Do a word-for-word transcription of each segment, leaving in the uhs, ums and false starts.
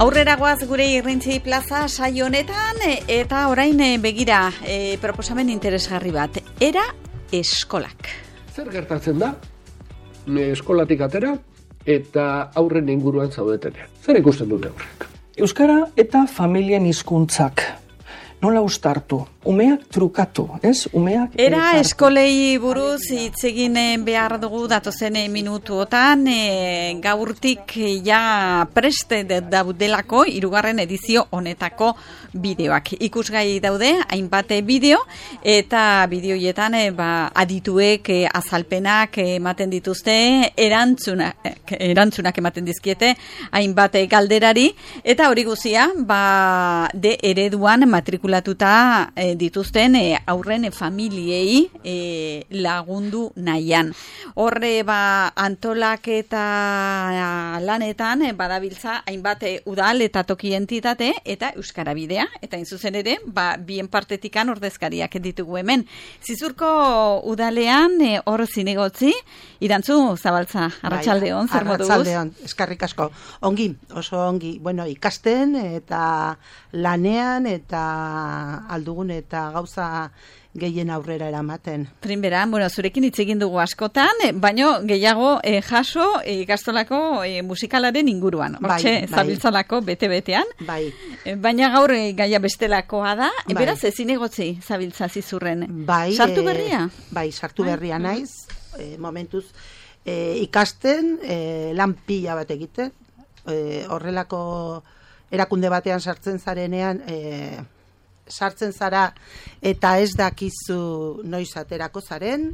Aurrera goaz gure Irrintzi Plaza saio honetan eta orain begira e, proposamen interesgarri bat. Era eskolak. Zer gertatzen da? Eskolatik atera eta aurren inguruan zaudetenean. Zer ikusten dute aurrek? Euskara eta familien hizkuntzak. Nola uztartu? Umeak trukatu, ez? Umeak Era eskolei buruz hitz egin behar dugu datozen minutuotan, e, gaurtik ja preste daudelako hirugarren edizio honetako bideoak. Ikusgai daude hainbat bideo eta bideoietan e, ba, adituek e, azalpenak ematen dituzte, erantzunak, erantzunak ematen dizkiete hainbat galderari eta hori guztia ba, de ereduan matrikulatuta e, dituzten e, aurren e, familiei e, lagundu nahian. Horre ba antolak eta lanetan e, badabiltza hainbat e, udal eta toki entitate eta Euskara Bidea eta in zuzen ere ba bien partetikan ordezkariak ditugu hemen. Zizurko udalean e, hor zinegotzi Irantzu Zabaltza, arratsaldeon, zer moduz? Arratsaldeon, eskerrik asko. Ongi, oso ongi. Bueno, ikasten eta lanean eta aldugun eta gauza gehien aurrera eramaten. Primera, bueno, zurekin hitz egin dugu askotan, baino gehiago eh, jaso eh, ikastolako eh, musikalaren inguruan. Hortxe, bai, bai. zabiltzalako bete-betean. Bai. Eh, baina gaur eh, gaia bestelakoa da, Bai. beraz ezin egotzi zabiltza zizurren. Bai, Sartu eh, berria? Bai, sartu berria naiz. Eh, momentuz eh, ikasten eh, lan pila bat egiten. Eh, horrelako erakunde batean sartzen zarenean eh, sartzen zara eta ez dakizu noiz aterako zaren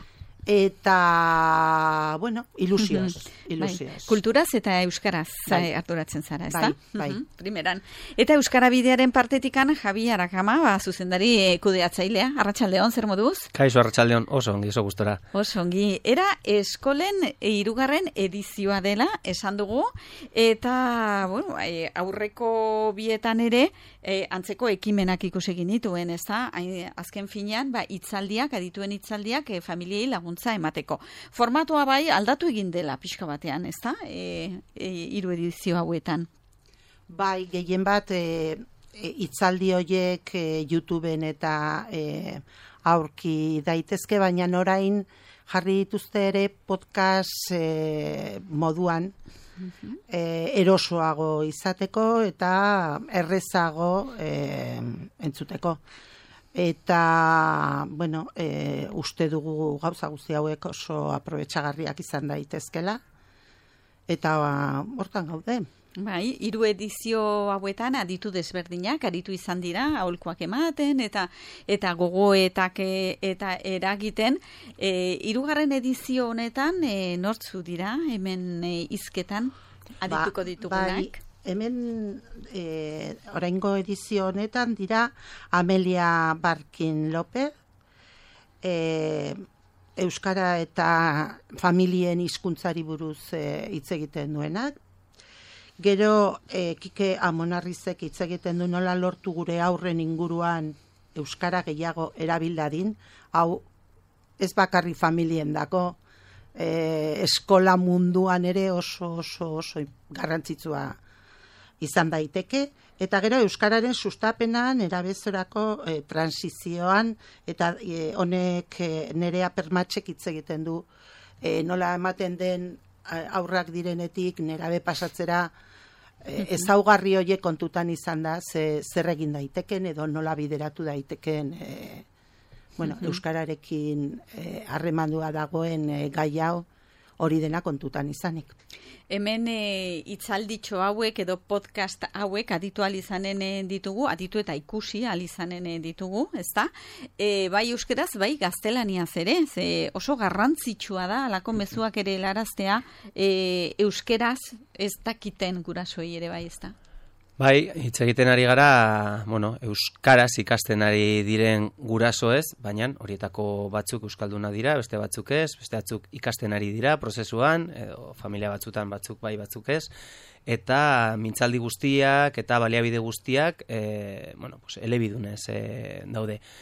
eta bueno, ilusioz, ilusioz. Bai. Kulturaz eta euskaraz Bai. arduratzen zara, ezta? Bai, bai. Mhm, primeran. Eta Euskara Bidearen partetikan Javi Arakama, ba, zuzendari eh, kudeatzailea. Arratsaldeon, zer moduz? Kaixo, arratsaldeon, oso ongi, oso gustora. Oso ongi. Era eskolen hirugarren edizioa dela esan dugu eta bueno, eh, aurreko bietan ere eh, antzeko ekimenak ikusi egin dituen, ezta? Hain- Azken finean, ba hitzaldiak, adituen hitzaldiak eh, familiei laguntza emateko. Formatua bai aldatu egin dela pixka batean, ezta? Eh, e, hiru edizio hauetan. Bai, gehien bat e, e, hitzaldi horiek e, YouTubeen eta e, aurki daitezke, baina orain jarri dituzte ere podcast e, moduan e, erosoago izateko eta errezago e, entzuteko. Eta, bueno, e, uste dugu gauza guzti hauek oso aprobetxagarriak izan daitezkela. Eta hortan gaude. Bai, hiru edizio hauetan aditu desberdinak aritu izan dira, aholkuak ematen eta eta gogoetak e, eta eragiten. E, hirugarren edizio honetan e, nortzu dira hemen e, hizketan adituko ditugunak? Bai, hemen e, oraingo edizio honetan dira Amelia Barkin López, e, Euskara eta familien hizkuntzari buruz e, hitz egiten duenak. Gero e, Kike Amonarrizek hitz egiten du nola lortu gure aurren inguruan euskara gehiago erabildadin, hau ez bakarri familien dako, e, eskola munduan ere oso oso oso garrantzitsua izan daiteke, eta gero euskararen sustapenan erabezorako e, transizioan eta e, honek e, Nerea Permatxek hitz egiten du e, nola ematen den aurrak direnetik nerabe pasatzera e, ezaugarri horiek kontutan izan da ze, zer egin daiteken edo nola bideratu daiteken e, bueno, euskararekin harremandua dagoen e, gai hau hori dena kontutan izanik. Hemen e, itzalditxo hauek edo podcast hauek aditu alizanen ditugu, aditu eta ikusi alizanen ditugu, ezta? E, bai euskeraz, bai gaztelaniaz ere, ze oso garrantzitsua da, alako mezuak ere helaraztea, e, euskeraz ez dakiten gurasoi ere bai, ezta? Bai, hitz egiten ari gara, bueno, euskaraz ikasten ari diren gurasoez, baina horietako batzuk euskalduna dira, beste batzuk ez, beste batzuk ikasten ari dira prozesuan, edo familia batzutan batzuk bai batzuk ez, eta mintzaldi guztiak eta baliabide guztiak, e, bueno, pues, elebidunez e, daude.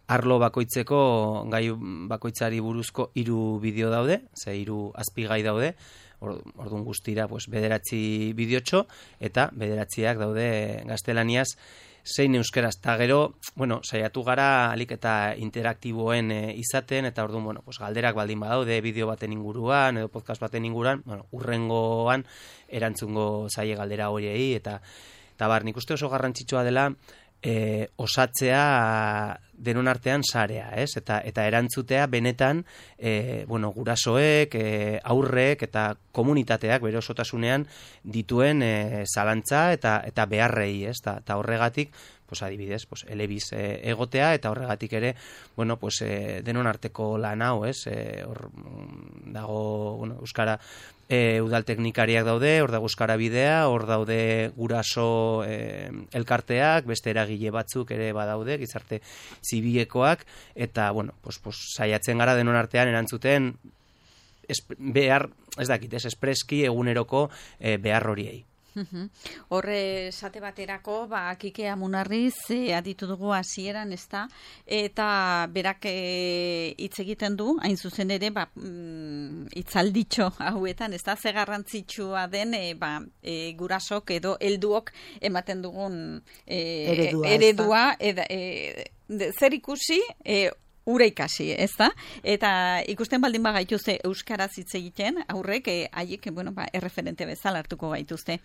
arlo bakoitzeko, gai bakoitzari buruzko hiru bideo daude, ze hiru azpigai daude, orduan guztira pues, bederatzi bideotxo, eta bederatziak daude gaztelaniaz, zein euskeraz, eta gero, bueno, saiatu gara alik eta interaktiboen e, izaten, eta orduan, bueno, pues, galderak baldin badaude, bideo baten inguruan, edo podcast baten inguruan, bueno, urrengoan erantzungo zaie galdera horiei, eta, eta bar, nik uste oso garrantzitsua dela, e, osatzea denon artean sarea, ez? Eta, eta erantzutea benetan, e, bueno, gurasoek, e, aurrek eta komunitateak bere osotasunean dituen e, zalantza eta, eta beharrei, ez? Ta, ta horregatik, pues adibidez, pues elebiz e, egotea eta horregatik ere, bueno, pues e, denon arteko lan hau, ez? E, hor dago, bueno, euskara E, udal teknikariak daude, hor dago euskara bidea, hor daude guraso e, elkarteak, beste eragile batzuk ere badaude, gizarte zibilekoak, eta, bueno, pues, pues, saiatzen gara denon artean erantzuten esp behar, ez dakit, ez espreski eguneroko e, behar horiei. Horre esate baterako, ba, Kike Amunarriz e, aditu dugu hasieran, ezta, eta berak hitz e, egiten du, hain zuzen ere, ba, mm, itzalditxo hauetan, ezta, ze garrantzitsua den, e, ba, e, gurasok edo helduok ematen dugun e, eredua, eredua eda, e, de, zer ikusi, e, ura ikasi, ez da? Eta ikusten baldin ba gaituzte euskaraz hitz egiten, aurrek, haiek, bueno, ba, erreferente bezala hartuko gaituzte.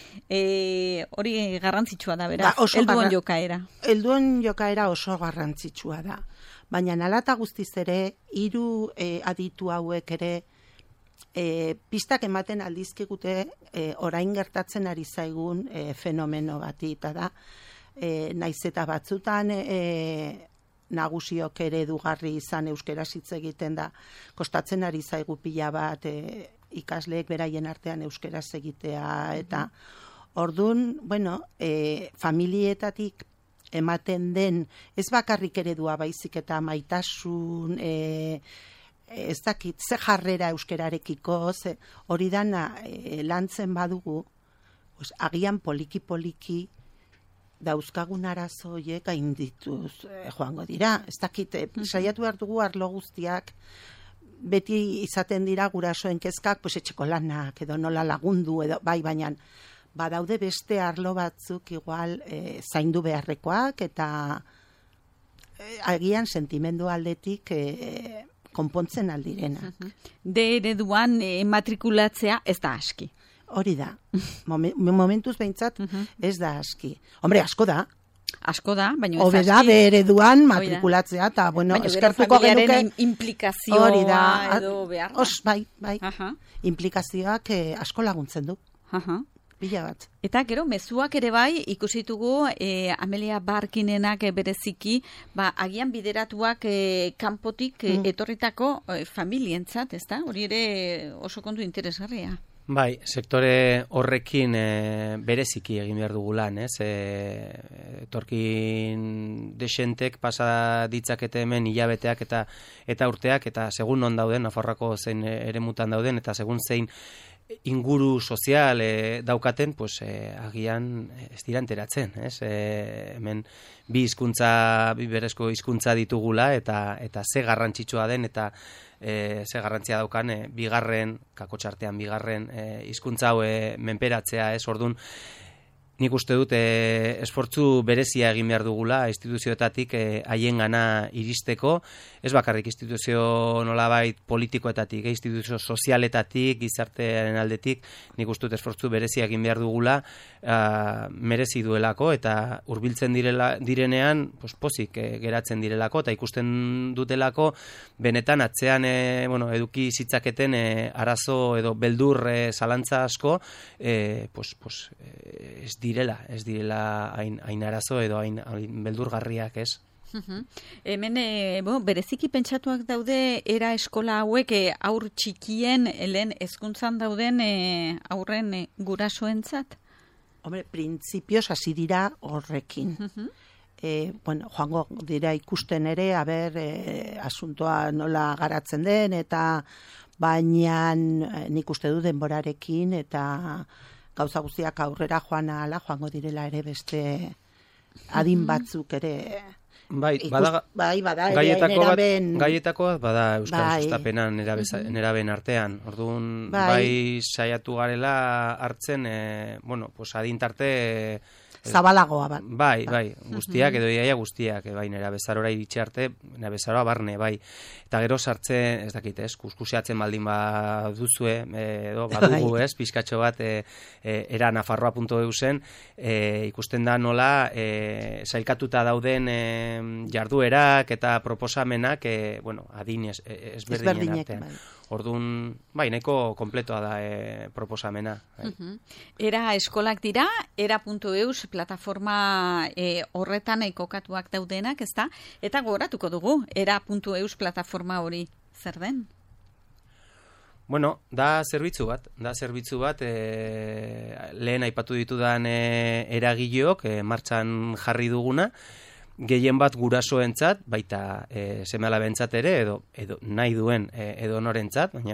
E, hori garrantzitsua da, beraz, ba, helduen garra... jokaera. Helduen jokaera oso garrantzitsua da. Baina nalata guztiz ere, hiru e, aditu hauek ere, e, pistak ematen aldizkigute e, orain gertatzen ari zaigun e, fenomeno bati, eta da, e, naiz eta batzutan... E, nagusiok ere dugarri izan euskeraz hitz egiten da, kostatzen ari zaigu pila bat e, ikasleek beraien artean euskeraz egitea, eta ordun, bueno, e, familietatik ematen den, ez bakarrik eredua baizik eta maitasun, e, ez dakit, ze jarrera euskerarekiko, ze, hori dana e, lantzen badugu, pues, agian poliki-poliki, dauzkagun arazoiek gaindituz eh, joango dira. Ez dakit, eh, saiatu behar dugu arlo guztiak, beti izaten dira gurasoen kezkak, pues etxeko lanak, edo nola lagundu, edo bai, baina badaude beste arlo batzuk igual eh, zaindu beharrekoak, eta eh, agian sentimendu aldetik eh, konpontzen aldirenak. De ereduan eh, matrikulatzea ez da aski. Hori da. Momentuz behintzat ez da aski. Hombre, asko da. Asko da, baina ez aski. Hobe da, bereduan matrikulatzea, eta, bueno, eskertuko genuke... implikazioa hori da, edo behar da. Os, bai, bai. Aha. Implikazioak eh, asko laguntzen du. Aha. Bila bat. Eta gero, mezuak ere bai, ikusitugu eh, Amelia Barkinenak eh, bereziki, ba, agian bideratuak eh, kanpotik eh, mm. etorritako eh, familientzat, ez da? Hori ere oso kontu interesgarria. Bai, sektore horrekin e, bereziki egin behar dugu lan, ez? E, etorkin desentek pasa ditzakete hemen hilabeteak eta eta urteak, eta segun non dauden, Nafarroako zein eremutan dauden, eta segun zein inguru sozial e, daukaten, pues, e, agian ez dira enteratzen, ez? E, hemen bi hizkuntza, bi berezko hizkuntza ditugula, eta eta ze garrantzitsua den, eta E, ze garrantzia daukan, e, bigarren, kakotxartean bigarren hizkuntza e, hau e, menperatzea, ez, orduan, nik uste dut e, esfortzu berezia egin behar dugula instituzioetatik haien e, gana iristeko, ez bakarrik instituzio nolabait politikoetatik, e, instituzio sozialetatik, gizartearen aldetik, nik uste dut esfortzu berezia egin behar dugula a, merezi duelako, eta hurbiltzen direla, direnean pues, pozik e, geratzen direlako, eta ikusten dutelako benetan atzean e, bueno, eduki zitzaketen e, arazo edo beldur e, zalantza asko, e, pues, pues, e, ez direla, ez direla hain, hain arazo edo hain, hain beldurgarriak, ez? Uhum. Hemen, e, bo, bereziki pentsatuak daude era eskola hauek e, aur txikien lehen hezkuntzan dauden e, aurren e, gurasoentzat? Hombre, printzipioz hasi dira horrekin. Uhum. E, bueno, joango dira ikusten ere, haber, e, asuntoa nola garatzen den, eta baina nik uste du denborarekin, eta gauza guztiak aurrera joan ahala, joango direla ere beste adin batzuk ere Bai, ikus- bada, bai, bada, ere gaietako bat, neraben- gaietako bat bada Euskal Bai. sustapenan nerabeza- neraben artean. Orduan, Bai. bai, saiatu garela hartzen, e, bueno, pues adintarte... Zabalagoa bat. Bai, bai, guztiak, edo iaia guztiak, e, bai, nera bezarora iritsi arte, nera bezaroa barne, bai. Eta gero sartzen, ez dakit, ez, kuskusiatzen baldin ba duzue, e, edo, badugu, ez, pizkatxo bat, e, e, era nafarroa puntu e u zen, e, ikusten da nola, e, sailkatuta dauden e, jarduerak eta proposamenak, e, bueno, adin ez, ezberdinen Ezberdinek, artean. bai. Orduan, bai, nahiko kompletoa da e, proposamena. Bai. Mhm. Era eskolak dira, era puntu eus plataforma e, horretan kokatuak daudenak, ezta? Eta gogoratuko dugu, era puntu eus plataforma hori zer den? Bueno, da zerbitzu bat, da zerbitzu bat, e, lehen aipatu ditudan e, eragileok e, martxan jarri duguna, gehien bat gurasoentzat, baita e, seme-alabentzat ere, edo, edo nahi duen e, edo norentzat, baina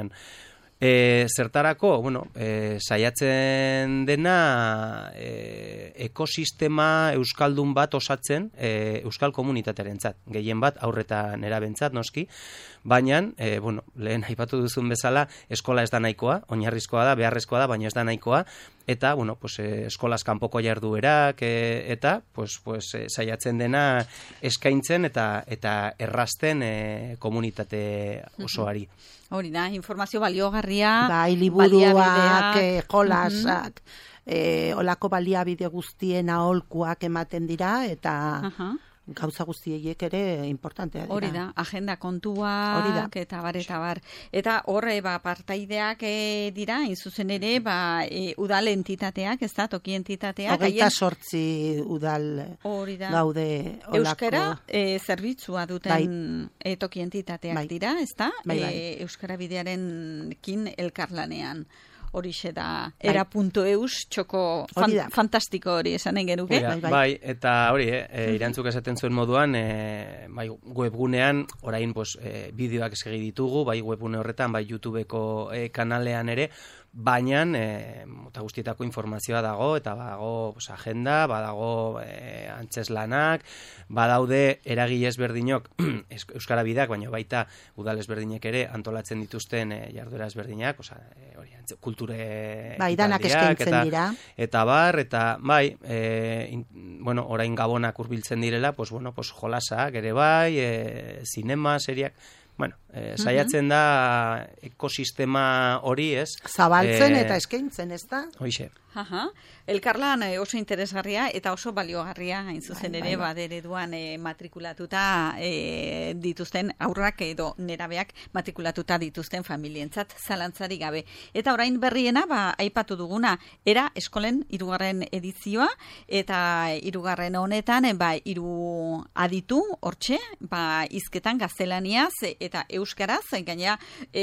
e, zertarako, bueno, e, saiatzen dena e, ekosistema euskaldun bat osatzen e, euskal komunitatearentzat, gehien bat aurreta nerabentzat noski, baina, e, bueno, lehen aipatu duzun bezala, eskola ez da nahikoa, oinarrizkoa da, beharrezkoa da, baina ez da nahikoa, eta, bueno, pues, eh, eskolaz kanpoko jarduerak, eh, eta, pues, pues, eh, saiatzen dena eskaintzen eta eta errazten eh, komunitate osoari. Hori da, informazio baliogarria, Bai, liburuak, baliabideak. eh, jolasak, eh, olako baliabide guztien aholkuak ematen dira, eta Aha. gauza guztiek ere importantea dira. Hori da, agenda kontuak, Hori da. eta bar, eta bar. Eta horre, ba, partaideak e, dira, inzuzen ere, ba, e, udal entitateak, ez da, toki entitateak. Hogeita haien- sortzi udal Hori da. gaude olako. Euskara e, zerbitzua duten e, toki entitateak Bai. dira, ez da? Bai, bai. E, Euskara bidearekin elkarlanean. Horixe da, Bai. era puntu eus, txoko fan, Hori da. fantastiko hori esanen genuke. Bai, bai, bai. bai, eta hori, eh, e, irantzuk esaten zuen moduan, e, bai, webgunean, orain, pues, e, bideoak segi ditugu, bai, webgune horretan, bai, YouTubeko e, kanalean ere, baina, e, mota guztietako informazioa dago, eta badago, pues, agenda, badago e, antzeslanak, badaude eragile ezberdinok, euskara bideak, baina baita udal ezberdinek ere antolatzen dituzten e, jarduera ezberdinak, osea, e, hori, antze- kulture Bai, danak ekitaldiak, eskaintzen eta- dira. Eta bar, eta bai, e, in, bueno, orain gabonak hurbiltzen direla, pues, bueno, pues, jolasak ere bai, e, zinema, seriak, bueno, e, saiatzen da ekosistema hori, ez? Zabaltzen E, eta eskaintzen, ez da? Hoixe. Aha. Elkarlan eh, oso interesgarria eta oso baliogarria, hain zuzen Bai, ere, bai, bai. badereduan eh, matrikulatuta eh, dituzten aurrak edo nerabeak matrikulatuta dituzten familientzat zalantzari gabe. Eta orain berriena, ba, aipatu duguna, era eskolen hirugarren edizioa, eta hirugarren honetan, eh, ba, hiru aditu, hortxe, ba, hizketan gaztelaniaz eta euskaraz, gaina,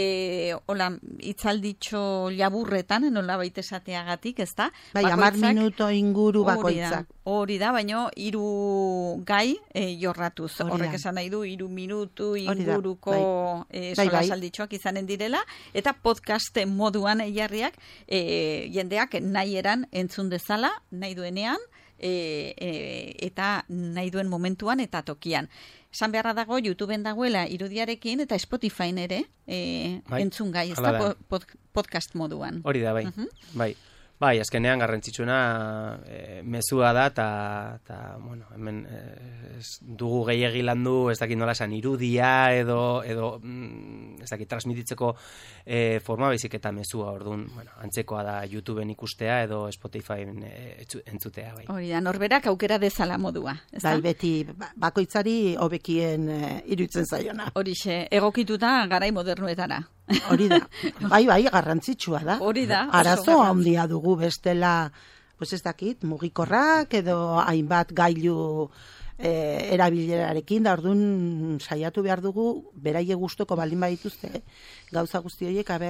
e, hola, itzalditxo laburretan, nola baita esateagatik, ez da? Bai, Bakoitzak- hamar minuto inguru Hori da, bakoitzak. hori da, baino hiru gai e, jorratuz. Hori Horrek da. esan nahi du hiru minutu Hori da, inguruko bai. e, Bai, bai. solasalditxoak izanen direla, eta podcast moduan jarriak e, jendeak nahi eran entzun dezala, nahi duenean, e, e, eta nahi duen momentuan eta tokian. Esan beharra dago, YouTubeen dagoela irudiarekin eta Spotifyn ere e, Bai, entzun gai, ez hala da, da. po- pod- podcast moduan. Hori da, bai. Mhm. Bai. Bai, azkenean garrantzitsuna e, mezua da, eta, eta bueno, hemen e, ez dugu gehiegi landu, ez dakit nola esan, irudia edo, edo mm, ez dakit, transmititzeko e, forma baizik eta mezua, orduan, bueno, antzekoa da YouTubeen ikustea edo Spotifyn e, etzu- entzutea, bai. Hori da, norberak aukera dezala modua, ez da? Bai, beti ba- bakoitzari hobekien eh, iruditzen zaiona. Horixe, egokituta garai modernuetara. Hori da. Bai, bai, garrantzitsua da. Hori da, oso Arazo garrantzitsua. handia dugu bestela, pues ez dakit, mugikorrak edo hainbat gailu eh, erabilerarekin, da orduan saiatu behar dugu, beraie gustoko baldin badituzte, gauza guzti horiek, aber,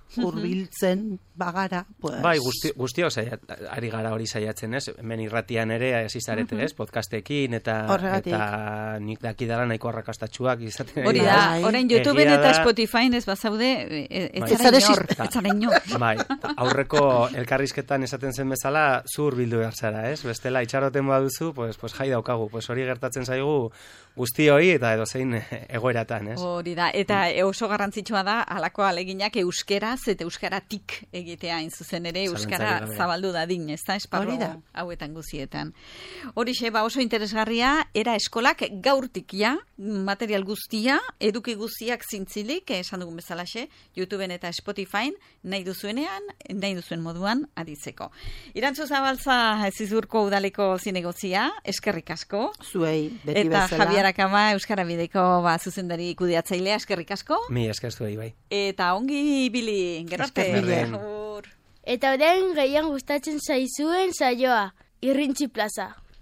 hurbiltzen bagara, pues... Bai, guzti, guztio saia, ari gara hori saiatzen, ez? Hemen irratian ere hasi zarete, ez? Podcastekin eta Horregatik. eta nik daki dela nahiko arrakastatsuak izaten. Hori ari da, Bai. orain YouTubeen Egia eta da- Spotifyn ez bazaude, e- ez Bai. zara Ez zara inor, ez zara inor. Bai, ta aurreko elkarrizketan esaten zen bezala, zur bildu behar zara, ez? Bestela, itxaroten baduzu, pues, pues jai daukagu, pues hori gertatzen zaigu guztioi eta edozein egoeratan, ez? Hori da, eta oso garrantzitsua da halako aleginak euskeraz eta euskaratik egitea hain zuzen ere, euskara Zalantzarik gabe. zabaldu dadin, ez da, esparru Hori da. hauetan guzietan. Horixe, ba oso interesgarria, era eskolak gaurtik ja, material guztia, eduki guztiak zintzilik, esan dugun bezalaxe, YouTubeen eta Spotifyn, nahi duzuenean, nahi duzuen moduan aditzeko. Irantzu Zabalza Zizurko udaleko zinegozia, eskerrik asko. Zuei, beti Eta bezala. Javier Akama Euskara Bideko ba, zuzendari kudeatzailea, eskerrik asko. Mi eskertu bai. Eta ongi ibili, gero arte. Esker mila. Agur. Eta orain gehien gustatzen zaizuen saioa, Irrintzi Plaza.